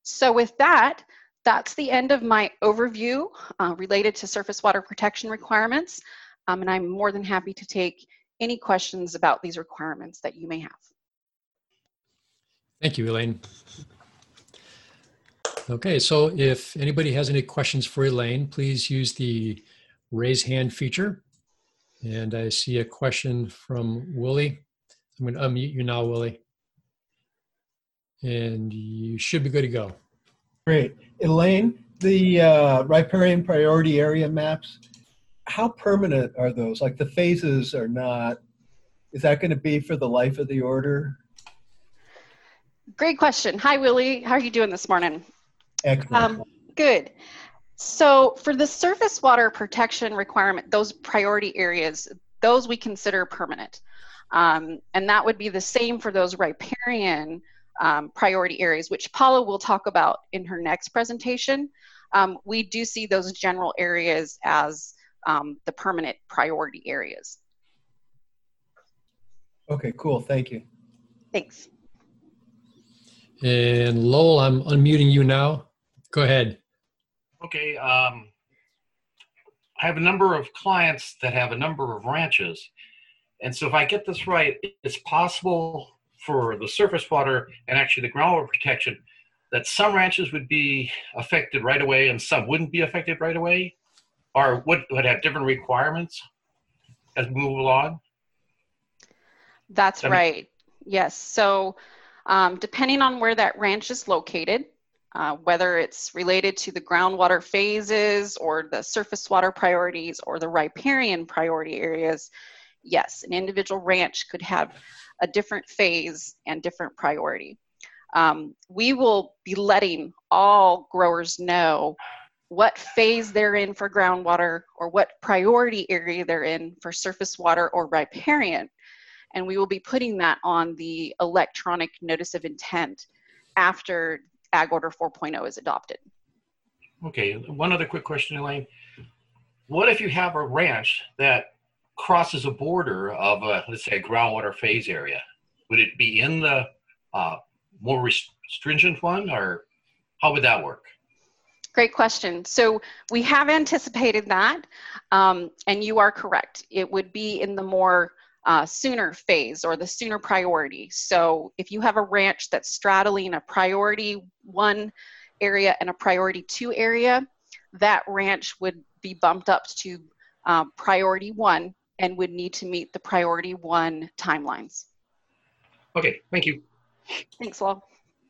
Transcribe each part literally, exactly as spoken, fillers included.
So with that, that's the end of my overview uh, related to surface water protection requirements. Um, and I'm more than happy to take any questions about these requirements that you may have. Thank you, Elaine. Okay, so if anybody has any questions for Elaine, please use the raise hand feature. And I see a question from Willie. I'm going to unmute you now, Willie. And you should be good to go. Great. Elaine, the uh, riparian priority area maps, how permanent are those? Like the phases are not, is that going to be for the life of the order? Great question. Hi, Willie. How are you doing this morning? Excellent. Um, good. So for the surface water protection requirement, those priority areas, those we consider permanent. Um, and that would be the same for those riparian um, priority areas, which Paula will talk about in her next presentation. Um, we do see those general areas as um, the permanent priority areas. Okay, cool. Thank you. Thanks. And Lowell, I'm unmuting you now. Go ahead. Okay. Um, I have a number of clients that have a number of ranches. And so if I get this right, it's possible for the surface water and actually the groundwater protection that some ranches would be affected right away and some wouldn't be affected right away, or would, would have different requirements as we move along? That's That right. Makes- yes. So um, depending on where that ranch is located, uh, whether it's related to the groundwater phases or the surface water priorities or the riparian priority areas, yes, an individual ranch could have a different phase and different priority. Um, we will be letting all growers know what phase they're in for groundwater or what priority area they're in for surface water or riparian. And we will be putting that on the electronic notice of intent after Ag Order four point oh is adopted. Okay, one other quick question, Elaine. What if you have a ranch that crosses a border of a, let's say, a groundwater phase area? Would it be in the uh, more stringent one, or how would that work? Great question. So we have anticipated that, um, and you are correct. It would be in the more uh, sooner phase or the sooner priority. So if you have a ranch that's straddling a priority one area and a priority two area, that ranch would be bumped up to uh, priority one and would need to meet the priority one timelines. Okay, thank you. Thanks, Lowell.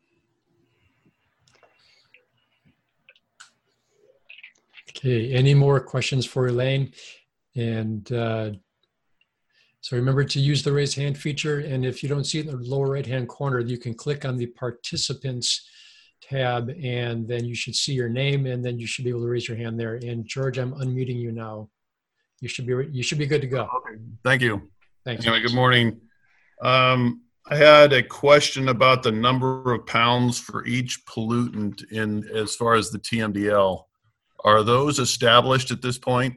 Okay, any more questions for Elaine? And uh, so remember to use the raise hand feature. And if you don't see it in the lower right-hand corner, you can click on the participants tab and then you should see your name and then you should be able to raise your hand there. And George, I'm unmuting you now. You should be, you should be good to go. Okay, thank you. Thanks. Anyway, good morning. Um, I had a question about the number of pounds for each pollutant in as far as the T M D L. Are those established at this point?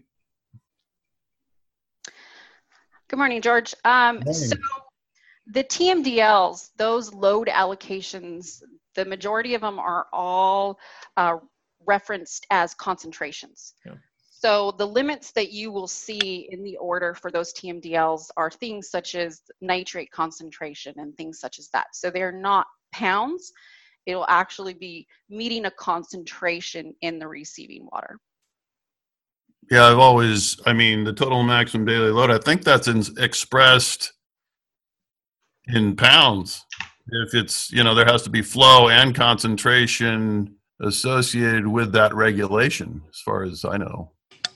Good morning, George. Um, Good morning. So the T M D Ls, those load allocations, the majority of them are all uh, referenced as concentrations. Yeah. So the limits that you will see in the order for those T M D Ls are things such as nitrate concentration and things such as that. So they're not pounds. It will actually be meeting a concentration in the receiving water. Yeah, I've always, I mean, the total maximum daily load, I think that's in, expressed in pounds. If it's, you know, there has to be flow and concentration associated with that regulation, as far as I know.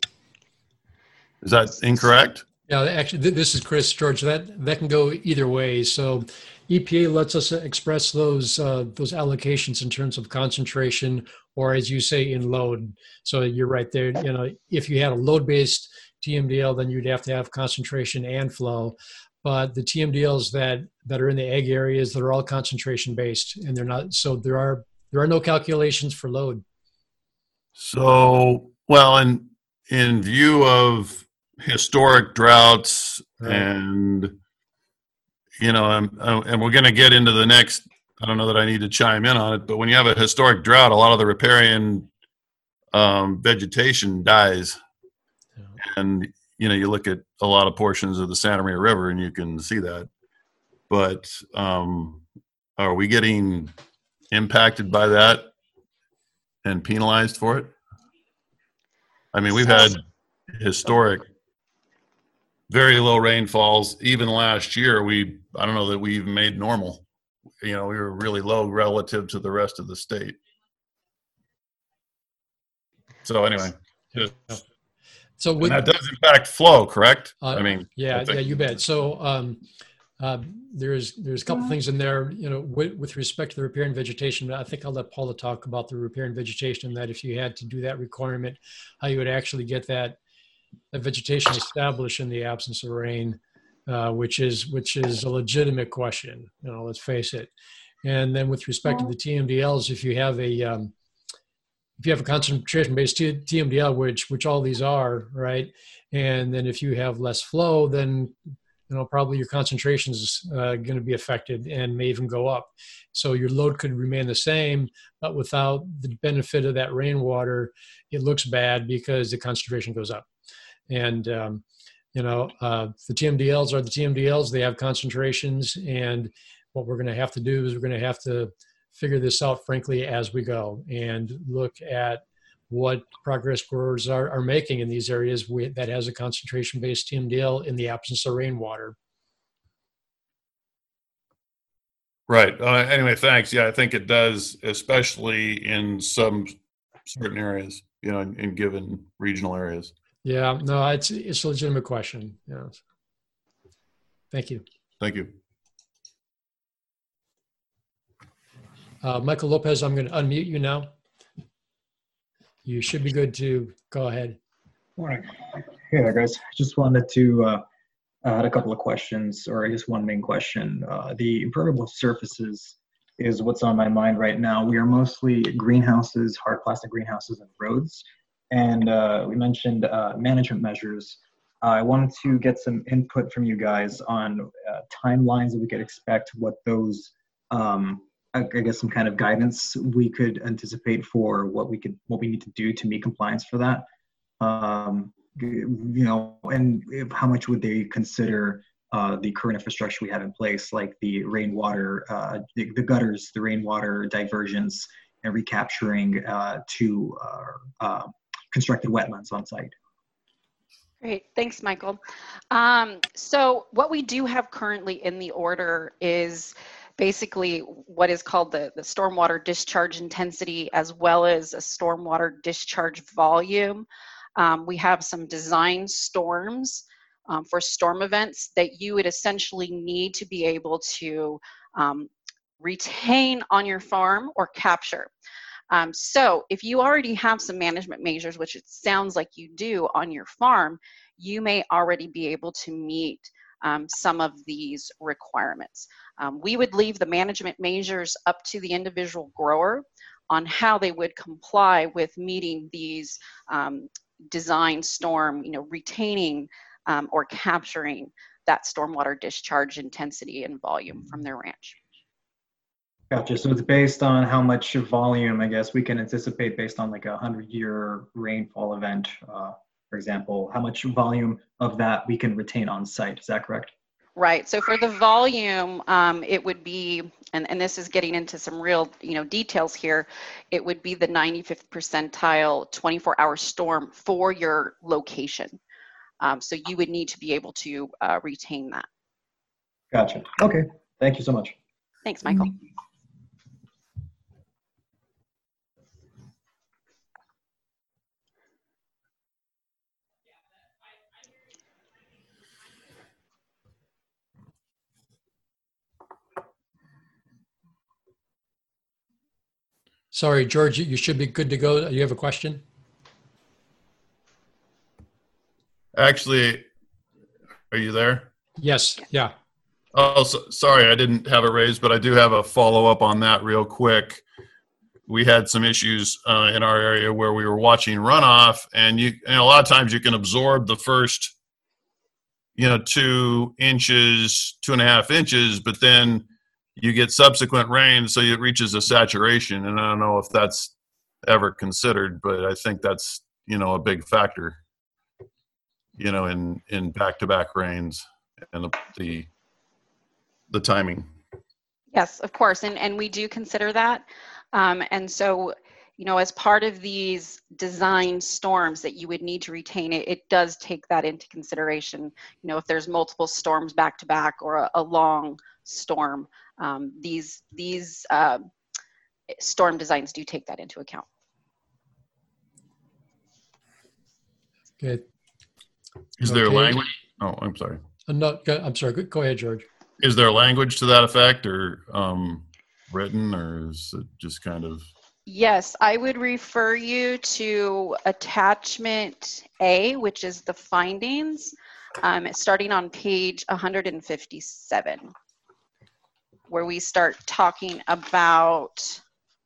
Is that incorrect? Yeah, actually, th this is Chris. George, that, that can go either way. So E P A lets us express those uh, those allocations in terms of concentration, or as you say, in load. So you're right there. You know, if you had a load-based T M D L, then you'd have to have concentration and flow. But the T M D Ls that that are in the ag areas, they're all concentration-based, and they're not. So there are there are no calculations for load. So, well, in in view of historic droughts, right, and you know, and, and we're going to get into the next I don't know that I need to chime in on it, but when you have a historic drought, a lot of the riparian um, vegetation dies. Yeah. And, you know, you look at a lot of portions of the Santa Maria River and you can see that. But um, are we getting impacted by that and penalized for it? I mean, we've had historic, very low rainfalls. Even last year, we, I don't know that we even made normal. You know, we were really low relative to the rest of the state. So anyway, just, so with, that does impact flow, correct? Uh, I mean, yeah, I think, yeah, you bet. So um, uh, there's there's a couple things in there, you know, with, with respect to the riparian vegetation. I think I'll let Paula talk about the riparian vegetation, that if you had to do that requirement, how you would actually get that, that vegetation established in the absence of rain, uh, which is which is a legitimate question. You know, let's face it. And then with respect to the T M D Ls, if you have a um, if you have a concentration-based T M D L, which which all these are, right, and then if you have less flow, then you know probably your concentration is uh, going to be affected and may even go up. So your load could remain the same, but without the benefit of that rainwater, it looks bad because the concentration goes up. And um, you know uh, the T M D Ls are the T M D Ls. They have concentrations, and what we're going to have to do is we're going to have to figure this out, frankly, as we go, and look at what progress growers are, are making in these areas with, that has a concentration-based T M D L in the absence of rainwater. Right. Uh, anyway, thanks. Yeah, I think it does, especially in some certain areas, you know, in, in given regional areas. Yeah, no, it's it's a legitimate question. Yeah. Thank you. Thank you. Uh, Michael Lopez, I'm going to unmute you now. You should be good to go ahead. Morning. Hey there, guys. Just wanted to, uh, I had a couple of questions, or I guess one main question. Uh, the impermeable surfaces is what's on my mind right now. We are mostly greenhouses, hard plastic greenhouses and roads. And uh, we mentioned uh, management measures. Uh, I wanted to get some input from you guys on uh, timelines that we could expect, what those um, I guess some kind of guidance we could anticipate for what we could, what we need to do to meet compliance for that. Um, you know, and if, how much would they consider uh, the current infrastructure we have in place, like the rainwater, uh, the, the gutters, the rainwater diversions, and recapturing uh, to uh, uh, constructed wetlands on site? Great, thanks, Michael. Um, so what we do have currently in the order is basically what is called the, the stormwater discharge intensity, as well as a stormwater discharge volume. Um, we have some design storms um, for storm events that you would essentially need to be able to um, retain on your farm or capture. Um, so if you already have some management measures, which it sounds like you do on your farm, you may already be able to meet um, some of these requirements. Um, we would leave the management measures up to the individual grower on how they would comply with meeting these um, design storm, you know, retaining um, or capturing that stormwater discharge intensity and volume from their ranch. Gotcha. So it's based on how much volume, I guess, we can anticipate based on like a hundred-year rainfall event, uh, for example, how much volume of that we can retain on site. Is that correct? Right. So for the volume, um, it would be, and, and this is getting into some real, you know, details here, it would be the ninety-fifth percentile twenty-four hour storm for your location. Um, so you would need to be able to uh, retain that. Gotcha. Okay. Thank you so much. Thanks, Michael. Sorry, George, you should be good to go. You have a question? Actually, are you there? Yes. Yeah. Oh, so, sorry, I didn't have it raised, but I do have a follow-up on that real quick. We had some issues uh, in our area where we were watching runoff, and you, and a lot of times you can absorb the first, you know, two inches, two and a half inches, but then you get subsequent rain, so it reaches a saturation. And I don't know if that's ever considered, but I think that's, you know, a big factor, you know, in, in back-to-back rains and the, the, the timing. Yes, of course. And, and we do consider that. Um, and so, you know, as part of these design storms that you would need to retain it, it does take that into consideration. You know, if there's multiple storms back to back or a, a long storm, um, these, these uh, storm designs do take that into account. Good. Is there Okay. language? Oh, I'm sorry. Uh, no, go- I'm sorry. Go, go ahead, George. Is there language to that effect, or um, written, or is it just kind of? Yes, I would refer you to attachment A, which is the findings, um, starting on page one hundred fifty-seven, where we start talking about,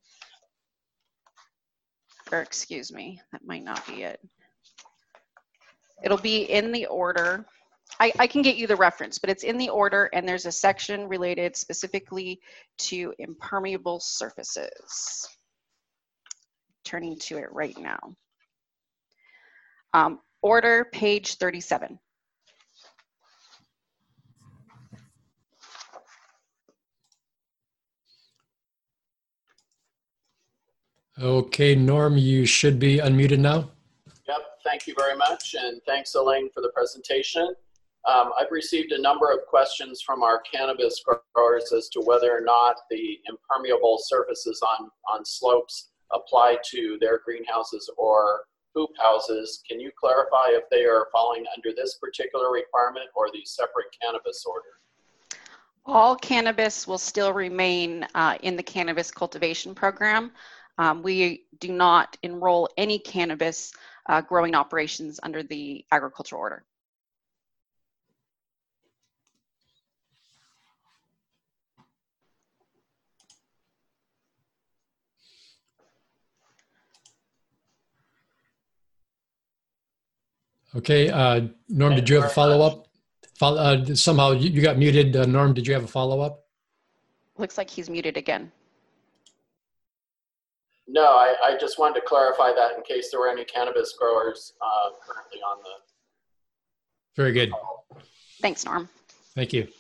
or excuse me, that might not be it. It'll be in the order. I, I can get you the reference, but it's in the order, and there's a section related specifically to impermeable surfaces. Turning to it right now. Um, order, page thirty-seven. Okay, Norm, you should be unmuted now. Yep, thank you very much, and thanks, Elaine, for the presentation. Um, I've received a number of questions from our cannabis growers as to whether or not the impermeable surfaces on, on slopes apply to their greenhouses or hoop houses. Can you clarify if they are falling under this particular requirement or the separate cannabis order? All cannabis will still remain uh, in the cannabis cultivation program. Um, we do not enroll any cannabis uh, growing operations under the agricultural order. Okay, uh, Norm, did you have a follow-up? Follow, uh, somehow you, you got muted. Uh, Norm, did you have a follow-up? Looks like he's muted again. No, I, I just wanted to clarify that in case there were any cannabis growers uh, currently on the. Very good. Thanks, Norm. Thank you.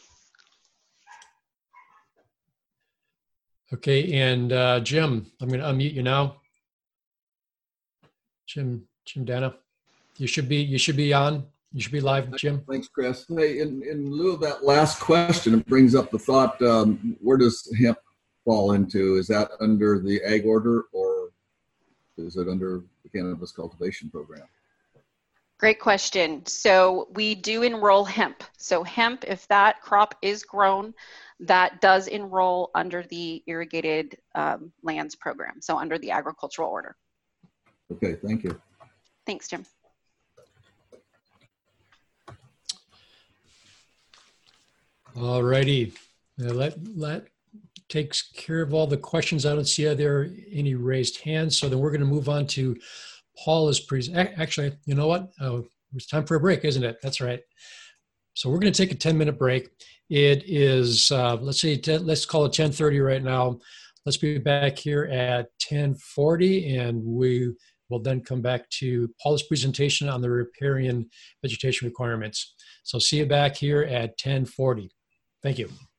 Okay, and uh, Jim, I'm going to unmute you now. Jim, Jim Dana, you should be you should be on. You should be live, Jim. Thanks, Chris. Hey, in, in lieu of that last question, it brings up the thought: um, where does hemp fall into? Is that under the ag order, or is it under the cannabis cultivation program? Great question. So we do enroll hemp. So hemp, if that crop is grown, that does enroll under the irrigated um, lands program. So under the agricultural order. Okay, thank you. Thanks, Jim. All righty. Now let let takes care of all the questions. I don't see are there any raised hands. So then we're going to move on to Paula's present. Actually, you know what? Oh, it's time for a break, isn't it? That's right. So we're going to take a ten minute break. It is, uh, let's say, ten, let's call it ten thirty right now. Let's be back here at ten forty, and we will then come back to Paula's presentation on the riparian vegetation requirements. So see you back here at ten forty. Thank you.